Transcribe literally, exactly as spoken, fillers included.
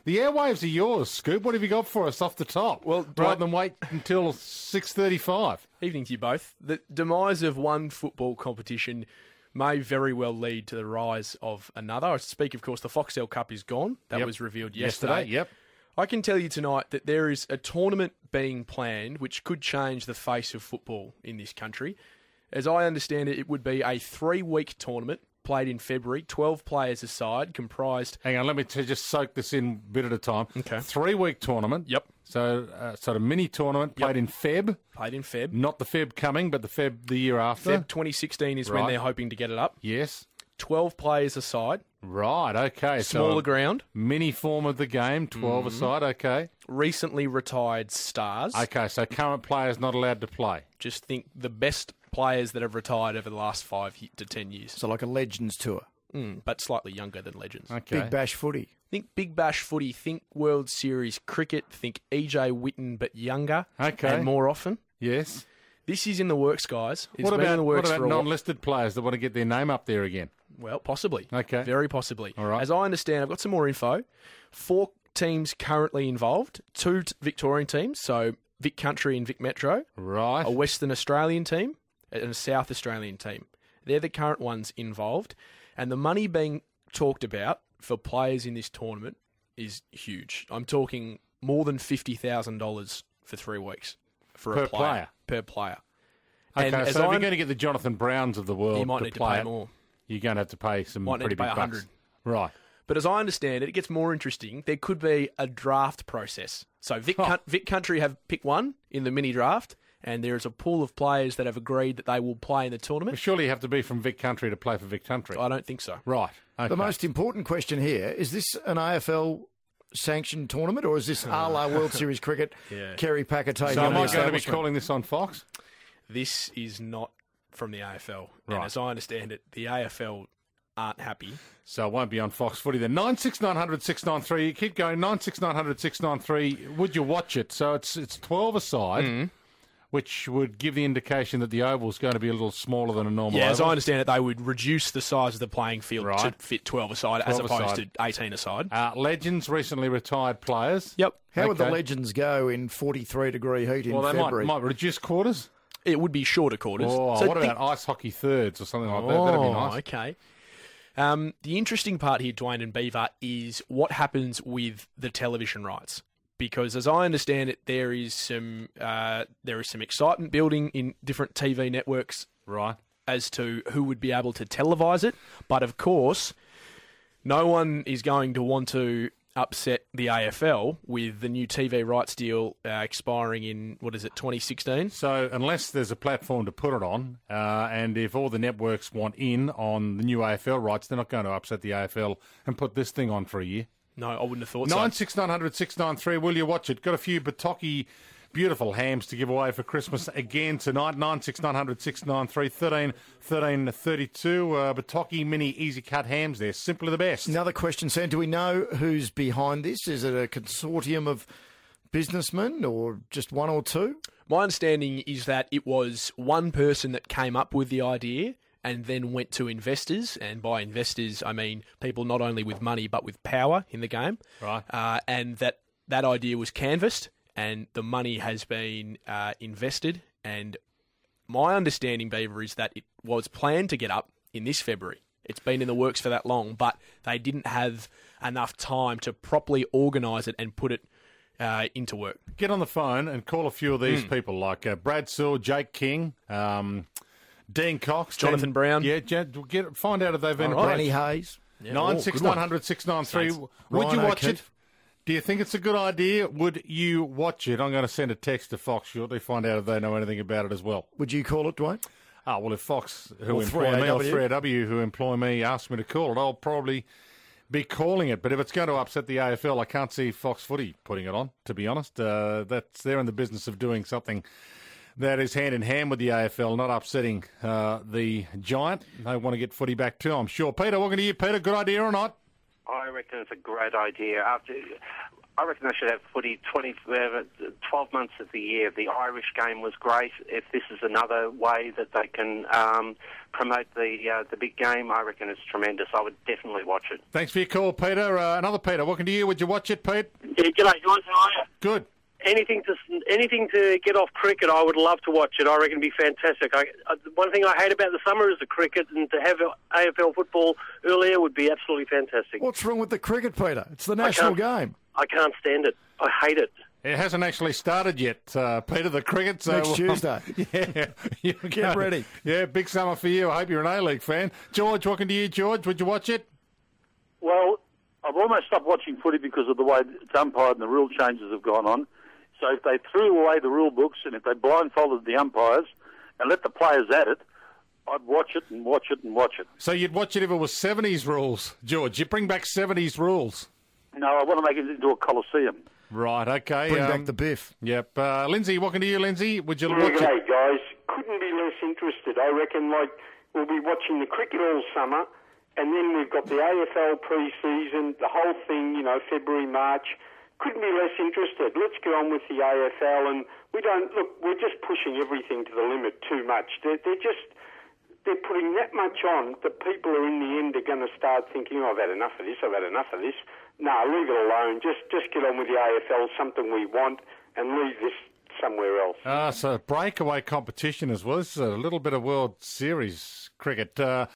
The airwaves are yours, Scoop. What have you got for us off the top? Well, rather Dwight- than wait until six thirty-five. Evening to you both. The demise of one football competition may very well lead to the rise of another. I speak, of course, the Foxtel Cup is gone. That Yep. was revealed yesterday. Yesterday, yep. I can tell you tonight that there is a tournament being planned which could change the face of football in this country. As I understand it, it would be a three-week tournament played in February, twelve players aside, comprised... Hang on, let me t- just soak this in a bit at a time. Okay. Three-week tournament. Yep. So, uh, sort of mini tournament played Yep. in Feb. Played in Feb. Not the Feb coming, but the Feb the year after. Feb twenty sixteen is when Right. they're hoping to get it up. Yes. twelve players aside, Right, okay. smaller so ground, mini form of the game, twelve aside, okay. recently retired stars. Okay, so current players not allowed to play. Just think the best players that have retired over the last five y- to ten years, So like a Legends tour. mm, but slightly younger than legends. Okay. Big Bash footy. Think Big Bash footy, think World Series cricket, think E J Witten but younger Okay. and more often. Yes. This is in the works, guys. It's What been about, in the what works about for a while. non-listed players that want to get their name up there again? Well, possibly. Okay. Very possibly. All right. As I understand, I've got some more info. Four teams currently involved. Two t- Victorian teams, so Vic Country and Vic Metro. Right. A Western Australian team and a South Australian team. They're the current ones involved. And the money being talked about for players in this tournament is huge. I'm talking more than fifty thousand dollars for three weeks for Per a player. player? Per player. Okay, And as so if I'm- you're going to get the Jonathan Browns of the world You might to need to play pay it, more. you're going to have to pay some Might need pretty to pay big one hundred. bucks. Right. But as I understand it, it gets more interesting. There could be a draft process. So Vic, Oh. Coun- Vic Country have picked one in the mini draft, and there is a pool of players that have agreed that they will play in the Well, tournament. surely you have to be from Vic Country to play for Vic Country. I don't think so. Right. Okay. The most important question here, is this an A F L sanctioned tournament or is this a la World Series cricket, Yeah. Kerry Packer taking So on am the I going to be establishment? calling this on Fox? This is not from the A F L. And Right. as I understand it, the A F L aren't happy. So it won't be on Fox Footy then. nine six nine hundred six nine three. Keep going. nine six nine hundred six nine three. Would you watch it? So it's it's twelve aside, Mm-hmm. which would give the indication that the oval's going to be a little smaller than a normal Yeah, as oval. I understand it, they would reduce the size of the playing field to Right. fit twelve aside as twelve opposed aside. to eighteen aside. Uh, legends, recently retired players. Yep. How would the Okay. Legends go in forty-three degree heat in Well, they might, February? might reduce quarters. It would be shorter quarters. Oh, So what think- about ice hockey thirds or something like that? That'd be Oh, nice. okay. Um, the interesting part here, Dwayne and Beaver, is what happens with the television rights. Because as I understand it, there is some uh, there is some excitement building in different T V networks Right. as to who would be able to televise it. But of course, no one is going to want to upset the A F L with the new T V rights deal uh, expiring in, what is it, twenty sixteen? So unless there's a platform to put it on, uh, and if all the networks want in on the new A F L rights, they're not going to upset the A F L and put this thing on for a year. No, I wouldn't have thought Nine so. six nine hundred six nine three. Will you watch it? Got a few Bataki beautiful hams to give away for Christmas again tonight. Nine six nine hundred six nine three. Thirteen thirteen thirty two. Uh, Bataki mini easy cut hams. They're simply the best. Another question, Sam. Do we know who's behind this? Is it a consortium of businessmen or just one or two? My understanding is that it was one person that came up with the idea and then went to investors, and by investors I mean people not only with money but with power in the game. Right. Uh, and that that idea was canvassed, and the money has been uh, invested. And my understanding, Beaver, is that it was planned to get up in this February. It's been in the works for that long, but they didn't have enough time to properly organise it and put it uh, into work. Get on the phone and call a few of these people like uh, Brad Sewell, Jake King, um, Dean Cox, Jonathan Dan- Brown. Yeah, Jan- get find out if they've been All right. Danny Hayes. Nine six nine hundred six nine three. Saints. Would you Ryan watch it? O'Keefe. Do you think it's a good idea? Would you watch it? I'm going to send a text to Fox shortly, find out if they know anything about it as well. Would you call it, Dwayne? Ah, well, if Fox, who Or employ me, or three A W. three A W, who employ me, ask me to call it, I'll probably be calling it. But if it's going to upset the A F L, I can't see Fox Footy putting it on, to be honest. Uh, that's they're in the business of doing something that is hand in hand with the A F L, not upsetting uh, the giant. They want to get footy back too, I'm sure. Peter, welcome to you, Peter. Good idea or not? I reckon it's a great idea. After, I reckon they should have footy twenty, uh, twelve months of the year. The Irish game was great. If this is another way that they can um, promote the uh, the big game, I reckon it's tremendous. I would definitely watch it. Thanks for your call, Peter. Uh, another Peter, welcome to you. Would you watch it, Pete? Yeah, g'day guys, how are you? Good. Anything to anything to get off cricket, I would love to watch it. I reckon it'd be fantastic. I, I, one thing I hate about the summer is the cricket, and to have A F L football earlier would be absolutely fantastic. What's wrong with the cricket, Peter? It's the national game. I can't stand it. I hate it. It hasn't actually started yet, uh, Peter, the cricket. So, Next Tuesday. Yeah. You Get ready. Yeah, big summer for you. I hope you're an A-League fan. George, welcome to you, George. Would you watch it? Well, I've almost stopped watching footy because of the way it's umpired and the rule changes have gone on. So if they threw away the rule books and if they blindfolded the umpires and let the players at it, I'd watch it and watch it and watch it. So you'd watch it if it was seventies rules, George. You bring back seventies rules. No, I want to make it into a coliseum. Right, okay. Bring um, back the biff. Yep. Uh, Lindsay, welcome to you, Lindsay. Would you Yeah, watch it? g'day, guys. Couldn't be less interested. I reckon, like, we'll be watching the cricket all summer, and then we've got the A F L pre-season, the whole thing, you know, February, March. Couldn't be less interested. Let's get on with the A F L, and we don't, look, we're just pushing everything to the limit too much. They're, they're just, they're putting that much on that people are in the end are going to start thinking, oh, I've had enough of this, I've had enough of this. No, leave it alone. Just just get on with the A F L, something we want, and leave this somewhere else. Ah, so breakaway competition as well. This is a little bit of World Series cricket. Uh,